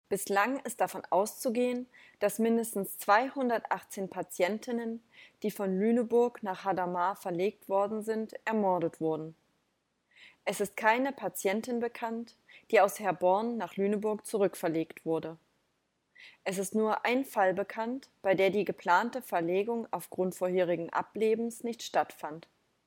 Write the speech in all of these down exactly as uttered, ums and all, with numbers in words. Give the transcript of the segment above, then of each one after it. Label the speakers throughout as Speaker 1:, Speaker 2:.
Speaker 1: Bislang ist davon auszugehen, dass mindestens zweihundertachtzehn Patientinnen, die von Lüneburg nach Hadamar verlegt worden sind, ermordet wurden. Es ist keine Patientin bekannt, die aus Herborn nach Lüneburg zurückverlegt wurde. Es ist nur ein Fall bekannt, bei der die geplante Verlegung aufgrund vorherigen Ablebens nicht stattfand.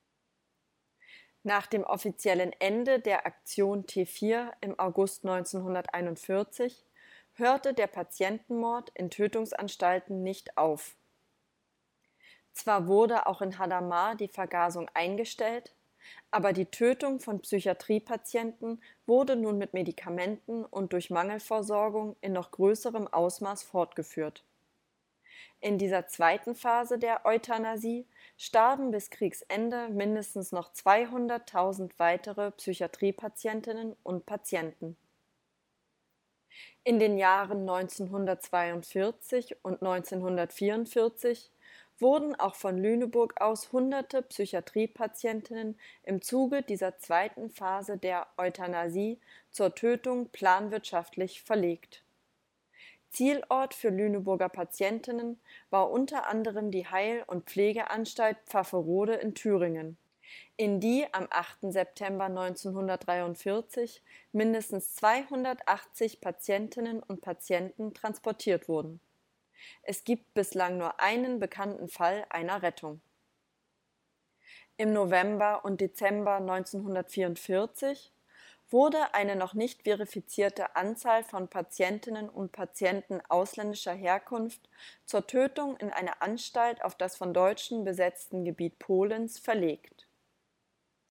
Speaker 1: Nach dem offiziellen Ende der Aktion T vier im August neunzehnhunderteinundvierzig hörte der Patientenmord in Tötungsanstalten nicht auf. Zwar wurde auch in Hadamar die Vergasung eingestellt, aber die Tötung von Psychiatriepatienten wurde nun mit Medikamenten und durch Mangelversorgung in noch größerem Ausmaß fortgeführt. In dieser zweiten Phase der Euthanasie starben bis Kriegsende mindestens noch zweihunderttausend weitere Psychiatriepatientinnen und Patienten. In den Jahren neunzehnhundertzweiundvierzig und neunzehnhundertvierundvierzig wurden auch von Lüneburg aus hunderte Psychiatriepatientinnen im Zuge dieser zweiten Phase der Euthanasie zur Tötung planwirtschaftlich verlegt. Zielort für Lüneburger Patientinnen war unter anderem die Heil- und Pflegeanstalt Pfafferode in Thüringen, in die am achten September neunzehnhundertdreiundvierzig mindestens zweihundertachtzig Patientinnen und Patienten transportiert wurden. Es gibt bislang nur einen bekannten Fall einer Rettung. Im November und Dezember neunzehnhundertvierundvierzig wurde eine noch nicht verifizierte Anzahl von Patientinnen und Patienten ausländischer Herkunft zur Tötung in eine Anstalt auf das von Deutschen besetzten Gebiet Polens verlegt